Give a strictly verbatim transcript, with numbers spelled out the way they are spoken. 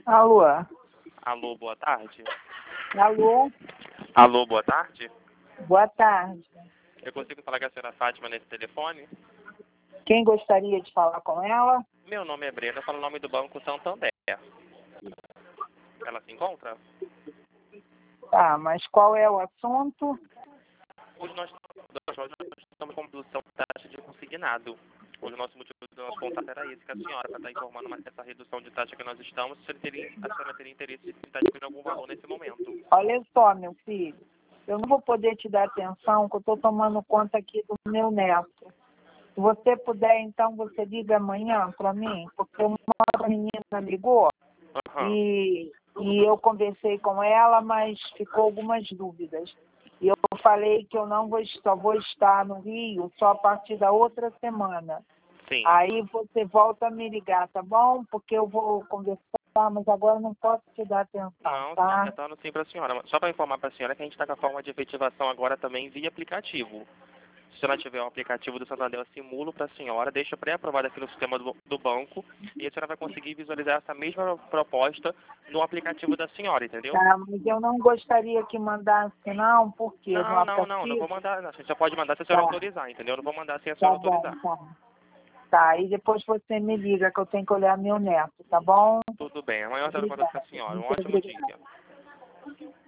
Alô? Alô, boa tarde. Alô? Alô, boa tarde. Boa tarde. Eu consigo falar com a senhora Fátima nesse telefone? Quem gostaria de falar com ela? Meu nome é Brenda, eu falo o nome do Banco Santander. Ela se encontra? Tá, mas qual é o assunto? Hoje nós, hoje nós estamos com produção de taxa de consignado. Hoje o nosso motivo do nosso contato era esse, que a senhora, para estar informando mais essa redução de taxa que nós estamos, se a senhora teria, a senhora teria interesse de estar adquirindo algum valor nesse momento. Olha só, meu filho, eu não vou poder te dar atenção, que eu estou tomando conta aqui do meu neto. Se você puder, então, você liga amanhã para mim, porque uma menina ligou Uhum. e, e eu conversei com ela, mas ficou algumas dúvidas. E eu falei que eu não vou, só vou estar no Rio só a partir da outra semana. Sim. Aí você volta a me ligar, tá bom? Porque eu vou conversar, mas agora não posso te dar atenção, Não, tá? retorno sim para a senhora. Só para informar para a senhora que a gente está com a forma de efetivação agora também via aplicativo. Se a senhora tiver um aplicativo do Santander, eu simulo para a senhora, deixa pré-aprovado aqui no sistema do, do banco e a senhora vai conseguir visualizar essa mesma proposta no aplicativo da senhora, entendeu? Tá, mas eu não gostaria que mandasse não, porque no Não, não, não, não vou aplicativo... mandar. Não. A gente só pode mandar se a senhora Tá, autorizar, entendeu? Eu não vou mandar sem a tá senhora bom, autorizar. tá. Tá, e depois você me liga que eu tenho que olhar meu neto, tá bom? Tudo bem. Amanhã eu trabalho com a senhora. Um Muito ótimo obrigada. dia.